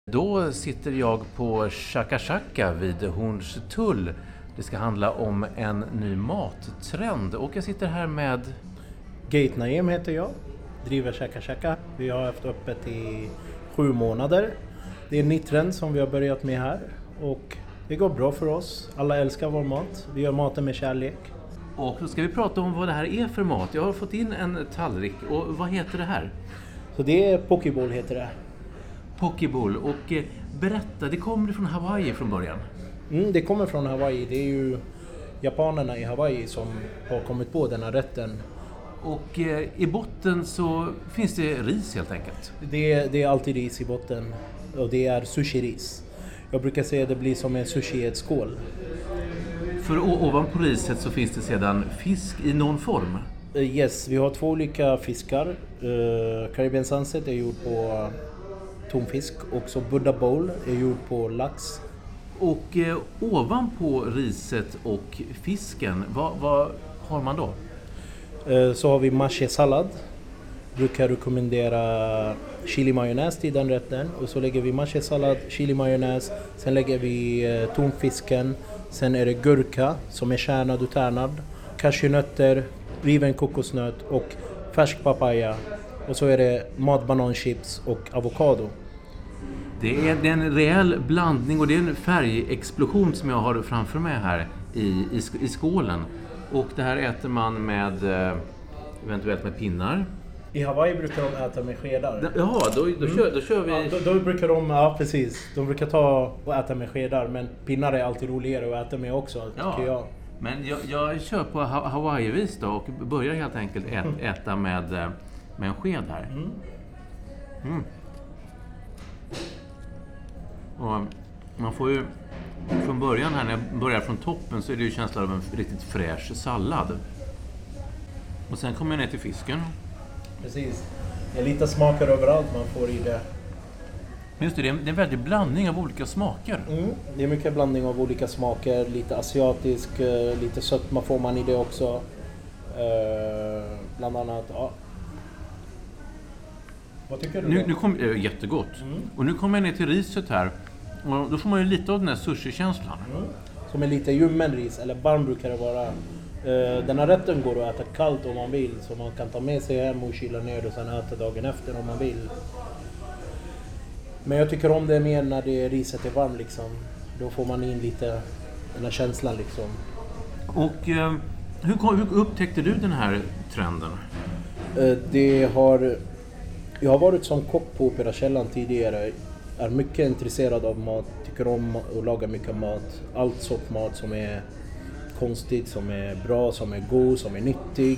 Då sitter jag på Chaka Chaka vid Hornstull. Det ska handla om en ny mattrend och jag sitter här med... Gate Naim heter jag, driver Chaka Chaka. Vi har haft öppet i 7 månader. Det är en ny trend som vi har börjat med här och det går bra för oss. Alla älskar vår mat. Vi gör maten med kärlek. Och då ska vi prata om vad det här är för mat. Jag har fått in en tallrik och vad heter det här? Så det är pokeball heter det. Pokeball. Och berätta, det kommer från Hawaii från början. Det kommer från Hawaii. Det är ju japanerna i Hawaii som har kommit på den här rätten. Och i botten så finns det ris helt enkelt. Det är alltid ris i botten och det är sushi-ris. Jag brukar säga att det blir som en sushi i ett skål. För ovanpå riset så finns det sedan fisk i någon form. Yes, vi har 2 olika fiskar. Caribbean Sunset är gjord på tonfisk och så Buddha Bowl är gjord på lax. Och ovanpå riset och fisken, vad har man då? Så har vi mache-sallad. Brukar rekommendera chili-majonnäs till den rätten. Och så lägger vi mache-sallad, chili-majonnäs. Sen lägger vi tonfisken. Sen är det gurka som är kärnad och tärnad. Cashewnötter, riven kokosnöt och färsk papaya. Och så är det matbananchips och avokado. Det är en rejäl blandning och det är en färgexplosion som jag har framför mig här i skålen. Och det här äter man med eventuellt med pinnar. I Hawaii brukar de äta med skedar. Jaha, då kör vi... Ja, då brukar de, ja precis. De brukar ta och äta med skedar, men pinnar är alltid roligare att äta med också, tycker jag. Men jag kör på Hawaii-vis då och börjar helt enkelt äta med en sked här. Och man får ju från början här, när jag börjar från toppen, så är det ju känslan av en riktigt fräsch sallad. Och sen kommer jag ner till fisken. Precis. Det är lite smaker överallt man får i det. Just det är en väldig blandning av olika smaker. Det är mycket blandning av olika smaker. Lite asiatisk, lite sötma får man i det också. Bland annat, ja. Vad tycker du? Nu kom jättegott. Och nu kommer jag ner till riset här. Och då får man ju lite av den här sushi-känslan. Som är lite ljummen ris, eller varm brukar det vara. Den här rätten går att äta kallt om man vill. Så man kan ta med sig hem och kyla ner och sen äta dagen efter om man vill. Men jag tycker om det mer när riset är varmt liksom. Då får man in lite den här känslan liksom. Och hur upptäckte du den här trenden? Jag har varit som kock på Operakällan tidigare. Är mycket intresserad av mat. Tycker om att laga mycket mat. Allt sorts mat som är konstigt, som är bra, som är god, som är nyttig.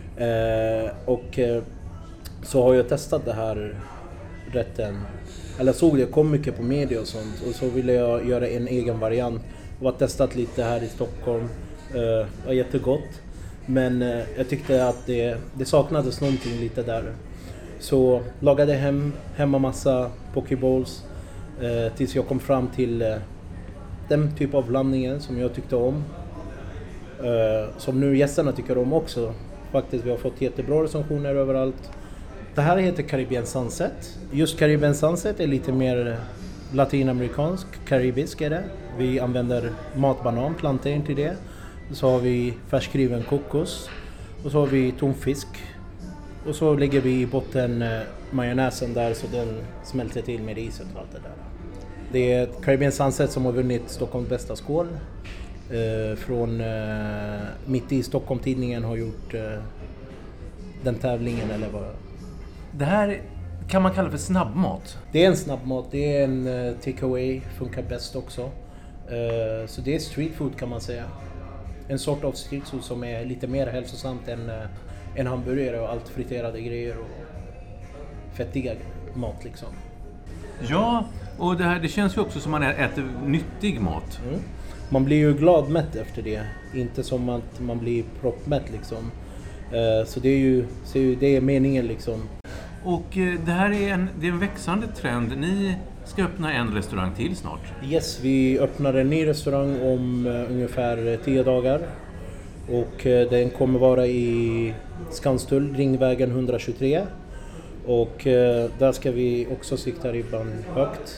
Så har jag testat det här rätten. Eller såg det kom mycket på media och sånt. Och så ville jag göra en egen variant. Och har testat lite här i Stockholm. Det var jättegott. Men jag tyckte att det saknades någonting lite där. Så lagade hemma massa pokeballs. Tills jag kom fram till den typ av blandningen som jag tyckte om. Som nu gästerna tycker om också. Faktiskt vi har fått jättebra recensioner överallt. Det här heter Caribbean Sunset. Just Caribbean Sunset är lite mer latinamerikansk, karibisk är det. Vi använder matbanan, plantain till det. Så har vi färskriven kokos. Och så har vi tonfisk. Och så lägger vi i botten majonnäsen där så den smälter till med riset och allt det där. Det är Caribbean Sunset som har vunnit Stockholms bästa skål. Från mitt i Stockholm-tidningen har gjort den tävlingen eller vad. Det här kan man kalla för snabbmat. Det är en snabbmat, det är en takeaway, funkar bäst också. Så det är street food kan man säga. En sort av street food som är lite mer hälsosamt än en hamburgare och allt friterade grejer och fettiga mat liksom. Ja, och det känns ju också som man äter nyttig mat. Man blir ju glad mätt efter det, inte som att man blir proppmätt liksom. Så det är meningen liksom. Och det här är en växande trend. Ni ska öppna en restaurang till snart. Yes, vi öppnar en ny restaurang om ungefär 10 dagar. Och den kommer vara i Skanstull, Ringvägen 123. Och där ska vi också sikta ribban högt.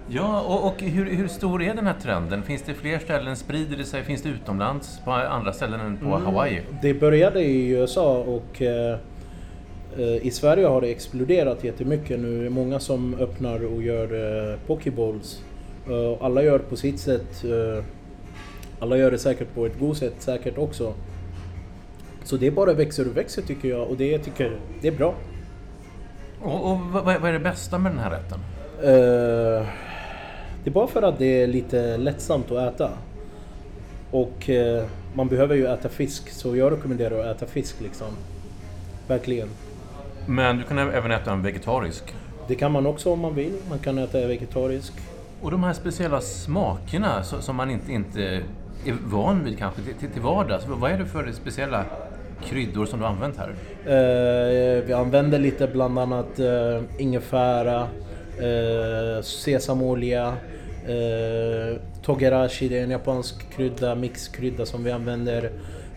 Ja, och hur stor är den här trenden? Finns det fler ställen? Sprider det sig? Finns det utomlands på andra ställen än på Hawaii? Det började i USA och i Sverige har det exploderat jättemycket nu. Det är många som öppnar och gör pokeballs. Alla gör på sitt sätt. Alla gör det säkert på ett god sätt säkert också. Så det bara växer och växer tycker jag. Och det tycker det är bra. Och vad är det bästa med den här rätten? Det är bara för att det är lite lättsamt att äta. Och man behöver ju äta fisk. Så jag rekommenderar att äta fisk liksom. Verkligen. Men du kan även äta en vegetarisk? Det kan man också om man vill. Man kan äta vegetarisk. Och de här speciella smakerna som man inte är van vid kanske till vardags. Vad är det för speciella kryddor som du har använt här? Vi använder lite bland annat ingefära, sesamolja, togarashi, det är en japansk krydda, mixkrydda som vi använder.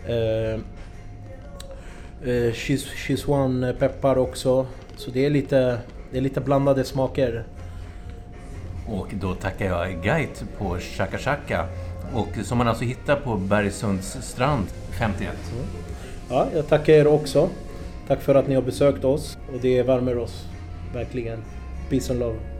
Szechuan peppar också. Så det är lite blandade smaker. Och då tackar jag guide på Chaka Chaka. Och som man alltså hittar på Bergsunds strand 51. Ja, jag tackar er också. Tack för att ni har besökt oss. Och det värmer oss. Verkligen. Peace and love.